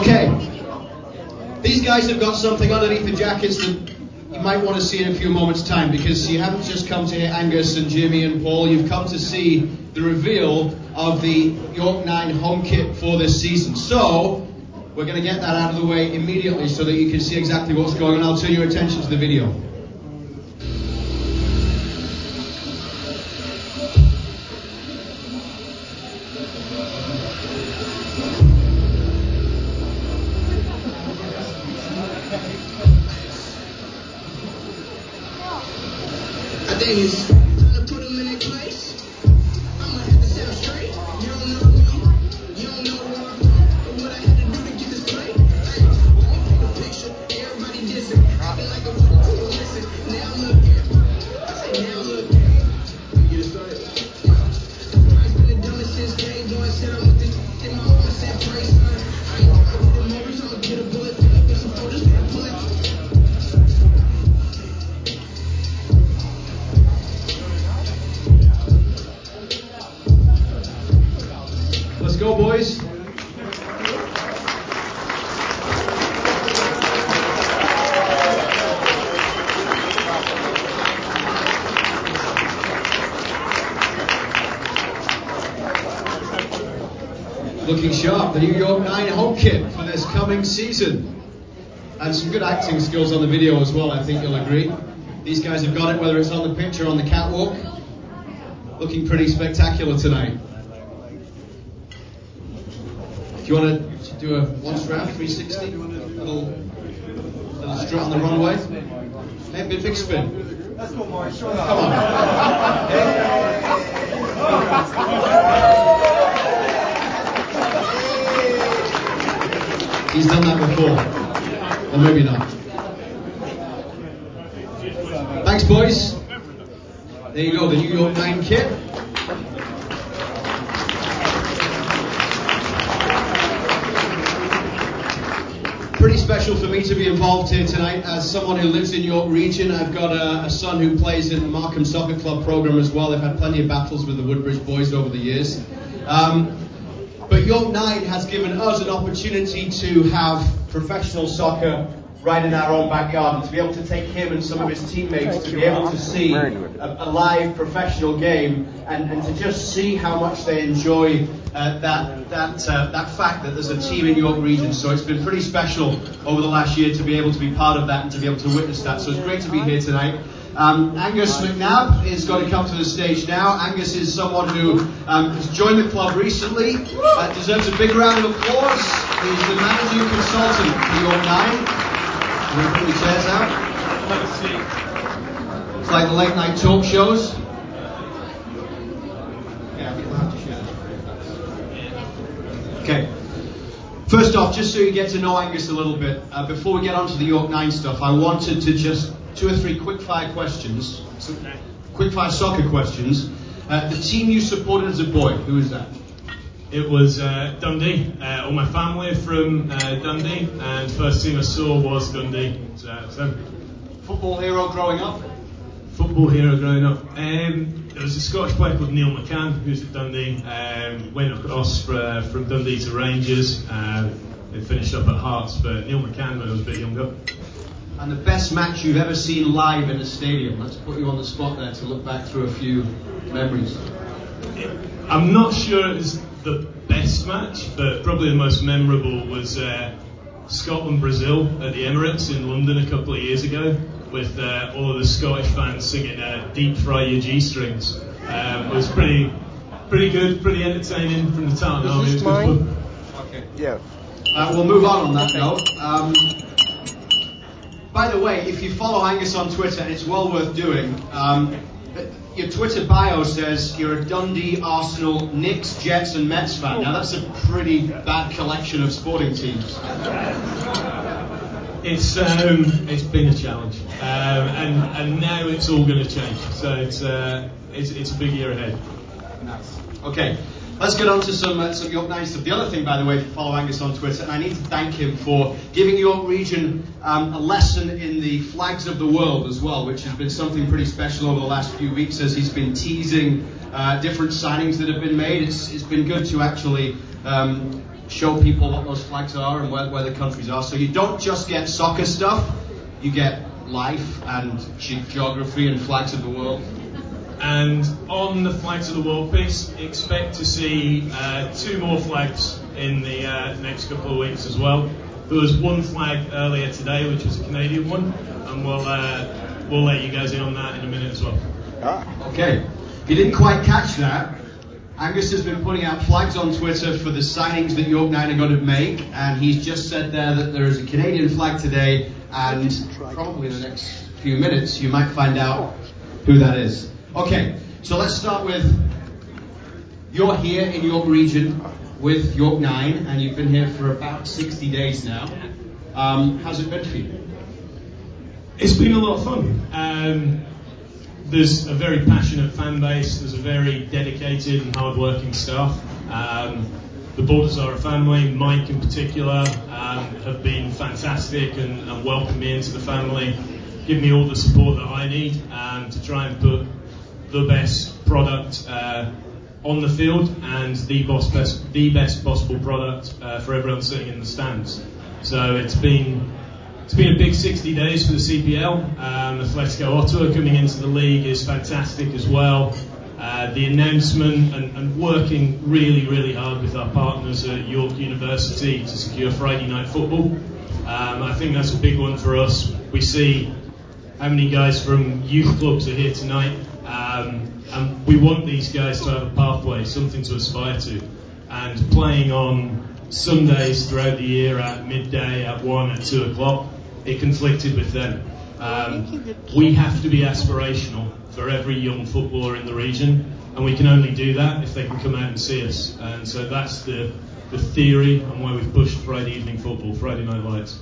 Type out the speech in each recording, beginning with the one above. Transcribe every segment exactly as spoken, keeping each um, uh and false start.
Okay, these guys have got something underneath the jackets that you might want to see in a few moments' time, because you haven't just come to hear Angus and Jimmy and Paul, you've come to see the reveal of the York nine home kit for this season. So, we're going to get that out of the way immediately so that you can see exactly what's going on. I'll turn your attention to the video. I think it's time to put them in their place. I'ma have to set them straight. You don't know me, you don't know where I'm from, but what I had to do to get this play. Hey, let me paint a picture. Everybody dissing, acting like I wasn't cool. Listen, now look here. I say now look here. You get it started. I've been the dumbest since day one. Said I want this in my mama said pray, son. I ain't gonna put the morals. I'ma get a bullet, fill up with some photos, then pull it. Let's go, boys. Looking sharp, the New York nine home kit for this coming season. And some good acting skills on the video as well, I think you'll agree. These guys have got it, whether it's on the pitch or on the catwalk. Looking pretty spectacular tonight. Do you want to do a one strap, three sixty? Little, little strut on the runway? Maybe a big spin. Let's go, Maury. Show it Come on. He's done that before. Or maybe not. Thanks, boys. There you go, the New York nine kit. Pretty special for me to be involved here tonight. As someone who lives in York region, I've got a, a son who plays in the Markham Soccer Club program as well. They've had plenty of battles with the Woodbridge boys over the years. Um, but York nine has given us an opportunity to have professional soccer right in our own backyard, and to be able to take him and some of his teammates to be able to see a, a live professional game and, and to just see how much they enjoy uh, that that uh, that fact that there's a team in York region. So it's been pretty special over the last year to be able to be part of that and to be able to witness that. So it's great to be here tonight. Um, Angus McNabb is going to come to the stage now. Angus is someone who um, has joined the club recently, uh, deserves a big round of applause. He's the managing consultant for York nine. Can we bring the chairs out? Have a seat. It's like the late night talk shows. Okay. First off, just so you get to know Angus a little bit, uh, before we get on to the York nine stuff, I wanted to just two or three quick-fire questions, quick-fire soccer questions. Uh, the team you supported as a boy, who was that? It was uh, Dundee. Uh, all my family are from uh, Dundee, and first team I saw was Dundee. So, so Football hero growing up? football hero growing up. Um, there was a Scottish player called Neil McCann who was at Dundee. Um, went across for, uh, from Dundee to Rangers. Uh, and finished up at Hearts, but Neil McCann when I was a bit younger. And the best match you've ever seen live in a stadium? Let's put you on the spot there to look back through a few memories. I'm not sure it was the best match, but probably the most memorable was uh, Scotland-Brazil at the Emirates in London a couple of years ago, with uh, all of the Scottish fans singing uh, "Deep Fry Your G-Strings." Um, it was pretty, pretty good, pretty entertaining from the Tartan Army. It was good fun. Okay. Yeah. Uh, we'll move on on that note. Um, by the way, if you follow Angus on Twitter, and it's well worth doing, um, your Twitter bio says you're a Dundee, Arsenal, Knicks, Jets and Mets fan. Now that's a pretty bad collection of sporting teams. It's um, it's been a challenge, um, and and now it's all going to change. So it's uh, it's it's a big year ahead. Okay, let's get on to some uh, some York nine stuff. The other thing, by the way, if you follow Angus on Twitter, and I need to thank him for giving York region um, a lesson in the flags of the world as well, which has been something pretty special over the last few weeks as he's been teasing uh, different signings that have been made. It's it's been good to actually um, show people what those flags are and where, where the countries are. So you don't just get soccer stuff, you get life and ge- geography and flags of the world. And on the Flags of the World piece, expect to see uh, two more flags in the uh, next couple of weeks as well. There was one flag earlier today, which was a Canadian one, and we'll uh, we'll let you guys in on that in a minute as well. Ah. Okay. If you didn't quite catch that, Angus has been putting out flags on Twitter for the signings that York nine are going to make, and he's just said there that there is a Canadian flag today, and probably in the next few minutes you might find out who that is. Okay, so let's start with, you're here in York Region with York nine, and you've been here for about sixty days now. Um, how's it been for you? It's been a lot of fun. Um, there's a very passionate fan base, there's a very dedicated and hard-working staff. Um, the Borders are a family. Mike in particular um, have been fantastic and, and welcomed me into the family, give me all the support that I need um, to try and put the best product uh, on the field and the best, the best possible product uh, for everyone sitting in the stands. So it's been it's been a big sixty days for the C P L. Um, Atletico Ottawa coming into the league is fantastic as well. Uh, the announcement and, and working really, really hard with our partners at York University to secure Friday night football. Um, I think that's a big one for us. We see how many guys from youth clubs are here tonight. Um, and we want these guys to have a pathway, something to aspire to. And playing on Sundays throughout the year at midday, at one, at two o'clock, it conflicted with them. Um, we have to be aspirational for every young footballer in the region, and we can only do that if they can come out and see us. And so that's the, the theory and why we've pushed Friday evening football, Friday Night Lights.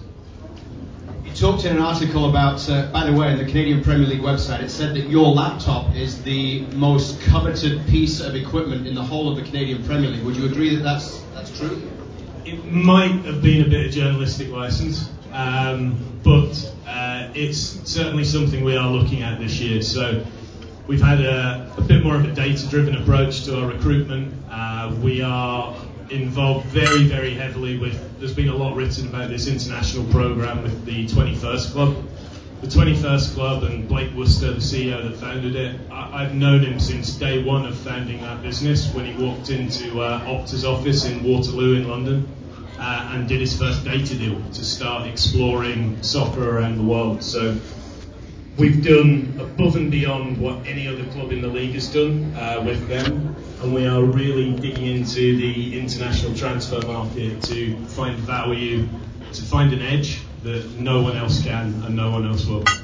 You talked in an article about, uh, by the way, on the Canadian Premier League website, it said that your laptop is the most coveted piece of equipment in the whole of the Canadian Premier League. Would you agree that that's, that's true? It might have been a bit of journalistic license, um, but uh, it's certainly something we are looking at this year. So we've had a, a bit more of a data-driven approach to our recruitment. Uh, we are involved very, very heavily with, there's been a lot written about this international programme with the twenty-first Club. The twenty-first Club and Blake Worcester, the C E O that founded it, I, I've known him since day one of founding that business when he walked into uh, Opta's office in Waterloo in London uh, and did his first data deal to start exploring soccer around the world. So we've done above and beyond what any other club in the league has done uh, with them, and we are really digging into the international transfer market to find value, to find an edge that no one else can and no one else will.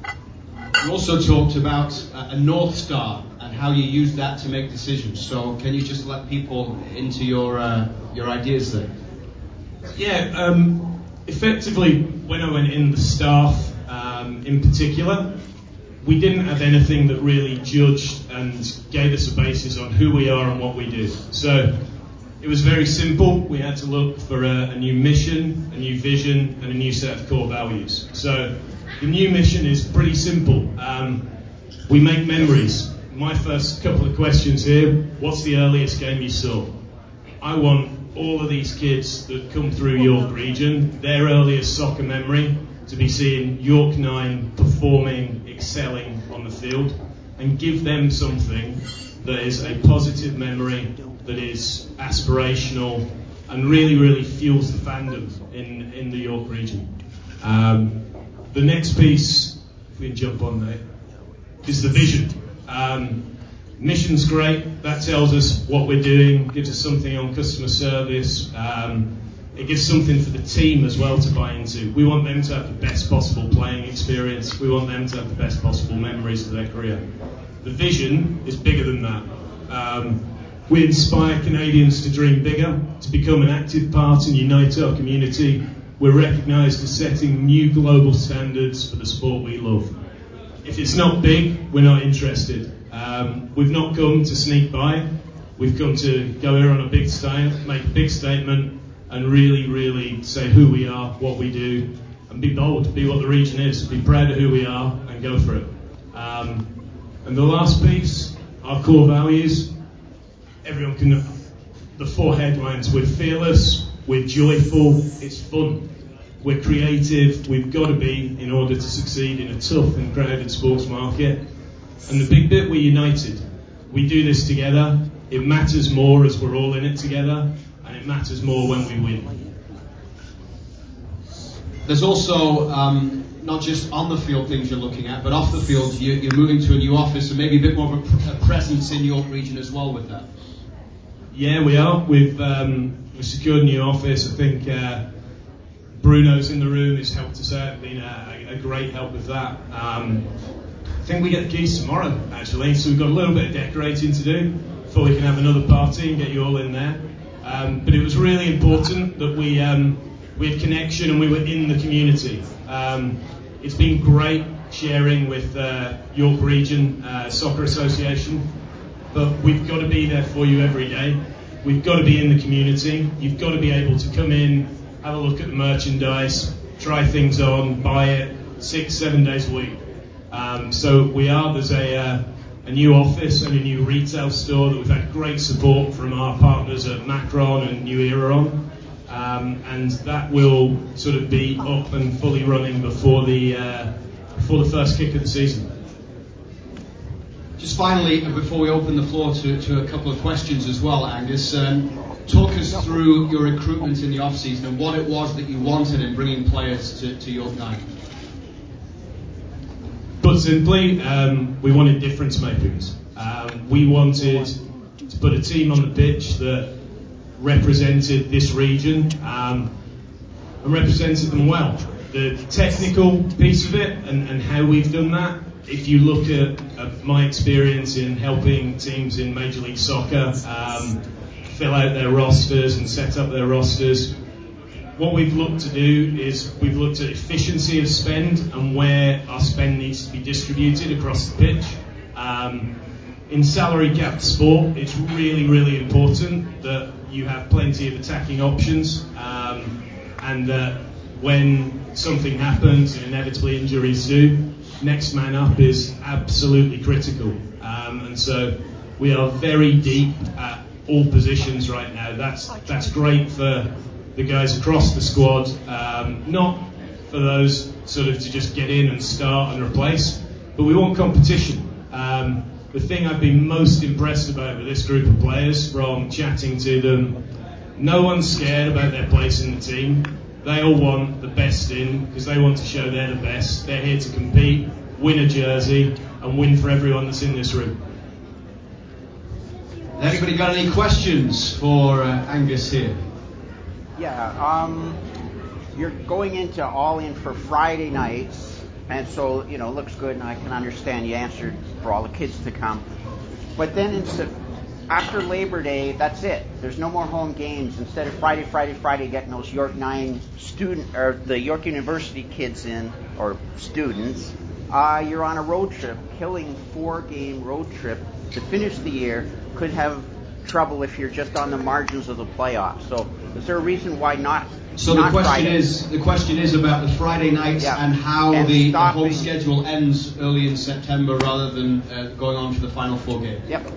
You also talked about uh, a North Star and how you use that to make decisions. So can you just let people into your uh, your ideas there? Yeah, um, effectively, when I went in, the staff um, in particular, we didn't have anything that really judged and gave us a basis on who we are and what we do. So it was very simple. We had to look for a, a new mission, a new vision, and a new set of core values. So the new mission is pretty simple. Um, we make memories. My first couple of questions here, what's the earliest game you saw? I want all of these kids that come through York Region, their earliest soccer memory, to be seeing York nine performing, excelling on the field, and give them something that is a positive memory, that is aspirational, and really, really fuels the fandom in, in the York region. Um, the next piece, if we can jump on there, is the vision. Um, mission's great, that tells us what we're doing, gives us something on customer service, um, it gives something for the team as well to buy into. We want them to have the best possible playing experience. We want them to have the best possible memories of their career. The vision is bigger than that. Um, we inspire Canadians to dream bigger, to become an active part and unite our community. We're recognised as setting new global standards for the sport we love. If it's not big, we're not interested. Um, we've not come to sneak by. We've come to go here on a big stage, make a big statement, and really, really say who we are, what we do, and be bold, be what the region is, be proud of who we are, and go for it. Um, and the last piece, our core values. Everyone can, the four headlines, we're fearless, we're joyful, it's fun. We're creative, we've got to be in order to succeed in a tough and crowded sports market. And the big bit, we're united. We do this together. It matters more as we're all in it together, and it matters more when we win. There's also um, not just on the field things you're looking at, but off the field you're, you're moving to a new office and maybe a bit more of a, pr- a presence in York Region as well with that. Yeah, we are. We've um, we've secured a new office. I think uh, Bruno's in the room. He's helped us out. Been a, a great help with that. Um, I think we get the keys tomorrow, actually. So we've got a little bit of decorating to do before we can have another party and get you all in there. Um, but it was really important that we um, we had connection and we were in the community. Um, it's been great sharing with uh, York Region uh, Soccer Association, but we've got to be there for you every day. We've got to be in the community. You've got to be able to come in, have a look at the merchandise, try things on, buy it six, seven days a week. Um, so we are, there's a, uh, a new office and a new retail store that we've had great support from our partners at Macron and New Era on. Um, and that will sort of be up and fully running before the uh, before the first kick of the season. Just finally, before we open the floor to, to a couple of questions as well, Angus, um, talk us through your recruitment in the off-season and what it was that you wanted in bringing players to, to York Nine. Put simply, um, we wanted difference makers. Um, we wanted to put a team on the pitch that represented this region um, and represented them well. The technical piece of it and, and how we've done that, if you look at, at my experience in helping teams in Major League Soccer um, fill out their rosters and set up their rosters, what we've looked to do is we've looked at efficiency of spend and where our spend needs to be distributed across the pitch. Um, in salary capped sport, it's really, really important that you have plenty of attacking options um, and that when something happens and inevitably injuries do, next man up is absolutely critical. Um, and so we are very deep at all positions right now. That's that's great for the guys across the squad, um, not for those sort of to just get in and start and replace, but we want competition. Um, the thing I've been most impressed about with this group of players from chatting to them, no one's scared about their place in the team. They all want the best in because they want to show they're the best. They're here to compete, win a jersey and win for everyone that's in this room. Anybody got any questions for uh, Angus here? Yeah, um, you're going into All In for Friday nights, and so, you know, it looks good, and I can understand you answered for all the kids to come. But then in, after Labor Day, that's it. There's no more home games. Instead of Friday, Friday, Friday, getting those York nine student, or the York University kids in, or students, uh, you're on a road trip. Killing four-game road trip to finish the year could have trouble if you're just on the margins of the playoffs. So is there a reason why not? So not the question Friday? is the question is about the Friday nights yeah. and how and the, the stopping, whole schedule ends early in September rather than uh, going on for the final four games. Yep.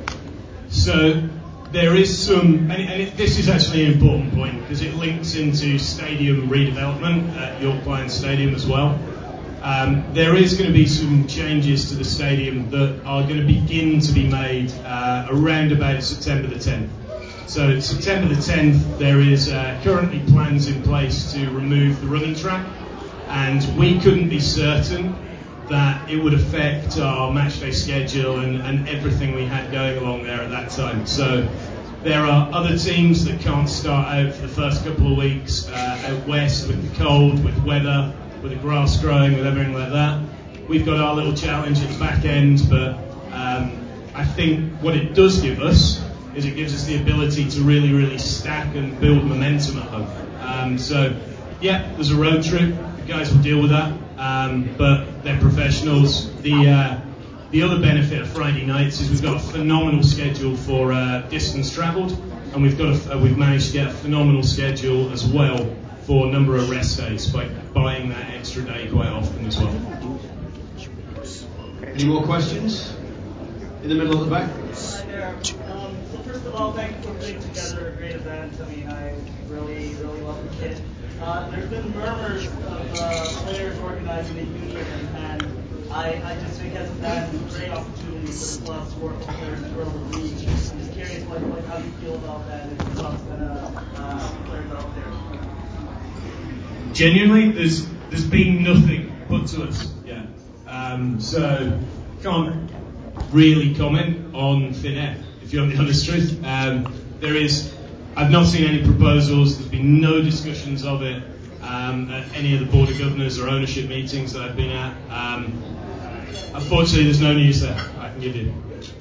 So there is some, and, and it, this is actually an important point because it links into stadium redevelopment at York Lions Stadium as well. Um, there is going to be some changes to the stadium that are going to begin to be made uh, around about September the tenth. So September the tenth, there is uh, currently plans in place to remove the running track, and we couldn't be certain that it would affect our matchday schedule and, and everything we had going along there at that time. So there are other teams that can't start out for the first couple of weeks uh, out west with the cold, with weather, with the grass growing, with everything like that. We've got our little challenge at the back end, but um, I think what it does give us is it gives us the ability to really, really stack and build momentum at home. Um, so, yeah, there's a road trip. The guys will deal with that, um, but they're professionals. The uh, the other benefit of Friday nights is we've got a phenomenal schedule for uh, distance travelled, and we've got a, uh, we've managed to get a phenomenal schedule as well for a number of rest days by buying that extra day quite often as well. Any more questions? In the middle of the back? Hi there. Um, first first of all, thank you for putting together a great event. I mean, I really, really love the kit. Uh, there's been murmurs of uh, players organizing a union, and I, I just think as a fan, it's a great opportunity for the clubs to work with players to grow the league. I'm just curious, like, like how do you feel about that, and if the club's gonna uh, help the players out there? Genuinely, there's there's been nothing put to us yet, um, so can't really comment on thin air, if you want the honest truth. Um, there is, I've not seen any proposals. There's been no discussions of it um, at any of the board of governors or ownership meetings that I've been at. Um, unfortunately, there's no news there I can give you.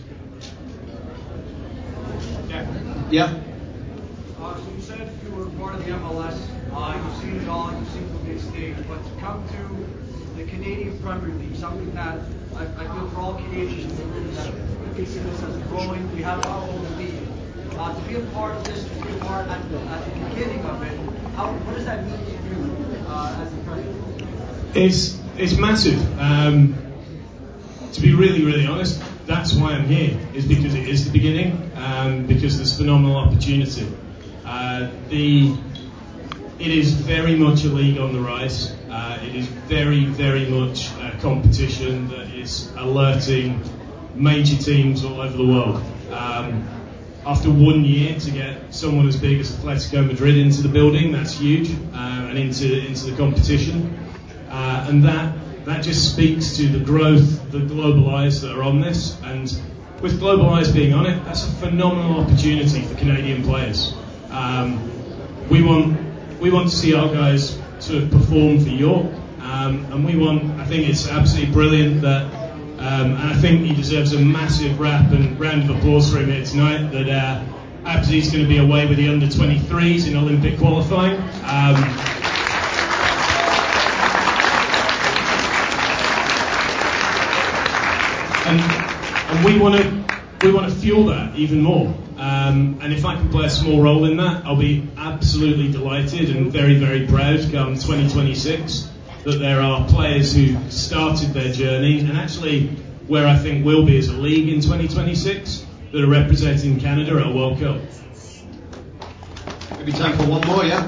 Yeah. Yeah. Uh, so you said you were part of the M L S. Uh, you've seen it all. You've seen the big stage, but to come to the Canadian Premier League, something that I, I feel for all Canadians in the room that we see this as growing. We have our own league. Uh, to be a part of this, to be a part at the, at the beginning of it, how, what does that mean to you uh, as the president? It's it's massive. Um, to be really, really honest, that's why I'm here. Is because it is the beginning. Um, because there's phenomenal opportunity. Uh, the it is very much a league on the rise. Uh, it is very, very much a competition that is alerting major teams all over the world. Um, after one year to get someone as big as Atletico Madrid into the building, that's huge, uh, and into into the competition, uh, and that that just speaks to the growth, the global eyes that are on this, and with global eyes being on it, that's a phenomenal opportunity for Canadian players. Um, we want we want to see our guys sort of perform for York, um, and we want. I think it's absolutely brilliant that. Um, and I think he deserves a massive rap and round of applause for him here tonight. That uh, Abzi's going to be away with the under twenty-threes in Olympic qualifying. Um, and, and we want to we want to fuel that even more. Um, and if I can play a small role in that, I'll be absolutely delighted and very, very proud come twenty twenty-six. That there are players who started their journey, and actually where I think we'll be as a league in twenty twenty-six, that are representing Canada at a World Cup. Maybe time for one more, yeah?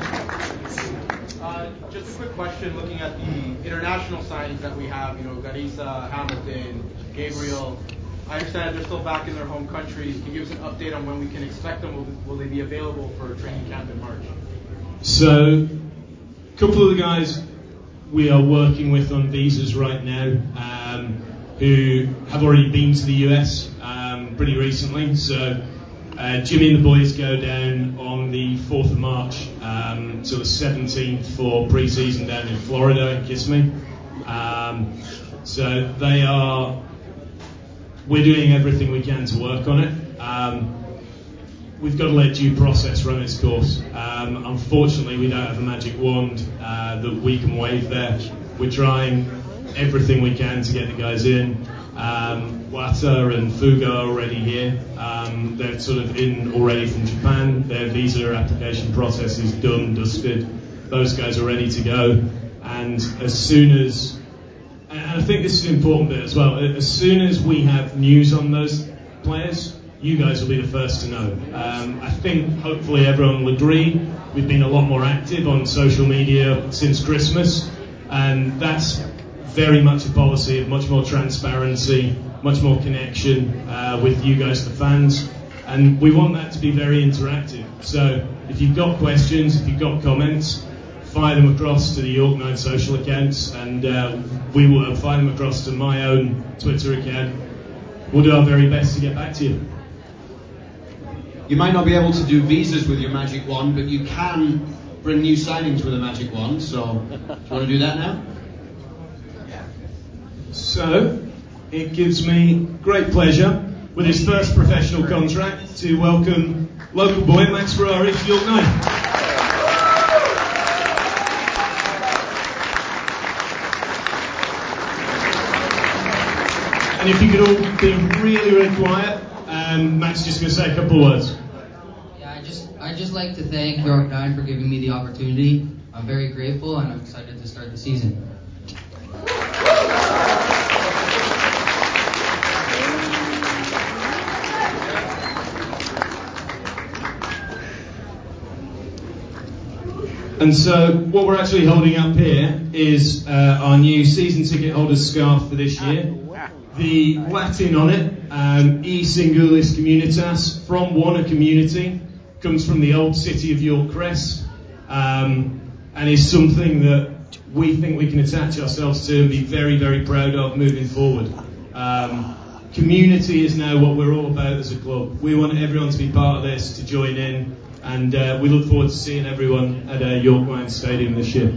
Uh, just a quick question, looking at the international signings that we have, you know, Garissa, Hamilton, Gabriel. I understand they're still back in their home countries. Can you give us an update on when we can expect them? Will, will they be available for training camp in March? So, a couple of the guys we are working with on visas right now, um, who have already been to the U S um, pretty recently. So uh, Jimmy and the boys go down on the fourth of March um, to the seventeenth for pre-season down in Florida in Kissimmee. Um, so they are, we're doing everything we can to work on it. Um, We've got to let due process run its course. Um, unfortunately, we don't have a magic wand uh, that we can wave there. We're trying everything we can to get the guys in. Um, Wata and Fuga are already here. Um, they're sort of in already from Japan. Their visa application process is done, dusted. Those guys are ready to go. And as soon as, and I think this is an important bit as well, as soon as we have news on those players, you guys will be the first to know. Um, I think hopefully everyone will agree. We've been a lot more active on social media since Christmas, and that's very much a policy of much more transparency, much more connection uh, with you guys, the fans, and we want that to be very interactive. So if you've got questions, if you've got comments, fire them across to the York nine social accounts, and uh, we will fire them across to my own Twitter account. We'll do our very best to get back to you. You might not be able to do visas with your magic wand, but you can bring new signings with a magic wand. So, do you want to do that now? So, it gives me great pleasure, with his first professional contract, to welcome local boy Max Ferrari to York nine. And if you could all be really, really quiet, um, Max is just going to say a couple of words. Yeah, I just I just like to thank York nine for giving me the opportunity. I'm very grateful, and I'm excited to start the season. And so what we're actually holding up here is uh, our new season ticket holders scarf for this year. The Latin on it, um, E Singulis Communitas, from one, a community, comes from the old city of York Crest, um, and is something that we think we can attach ourselves to and be very, very proud of moving forward. Um, community is now what we're all about as a club. We want everyone to be part of this, to join in, and uh, we look forward to seeing everyone at uh, York Lions Stadium this year.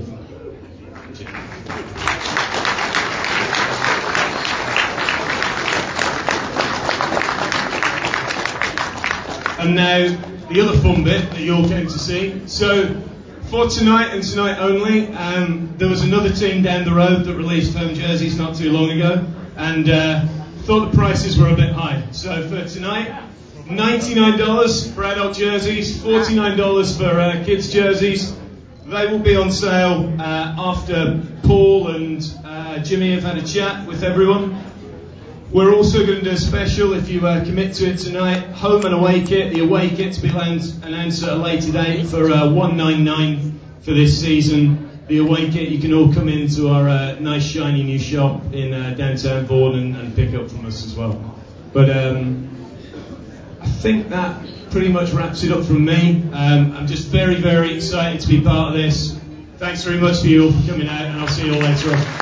And now, the other fun bit that you all came to see. So, for tonight and tonight only, um, there was another team down the road that released home jerseys not too long ago, and uh, thought the prices were a bit high. So for tonight, ninety-nine dollars for adult jerseys, forty-nine dollars for uh, kids jerseys. They will be on sale uh, after Paul and uh, Jimmy have had a chat with everyone. We're also going to do a special, if you uh, commit to it tonight, home and away kit. The away kit to be announced at a later date for uh, one ninety-nine for this season. The away kit, you can all come into our uh, nice shiny new shop in uh, downtown Vaughan and, and pick up from us as well. But um, I think that pretty much wraps it up from me. Um, I'm just very, very excited to be part of this. Thanks very much for you all for coming out, and I'll see you all later on.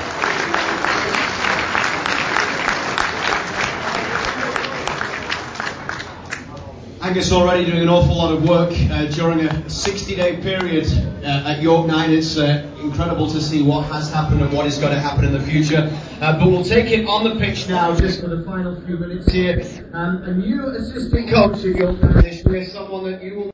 Angus already doing an awful lot of work uh, during a sixty-day period uh, at York nine. It's uh, incredible to see what has happened and what is going to happen in the future. Uh, but we'll take it on the pitch now, just for the final few minutes here. Um, a new assistant coach at York nine this year, someone that you will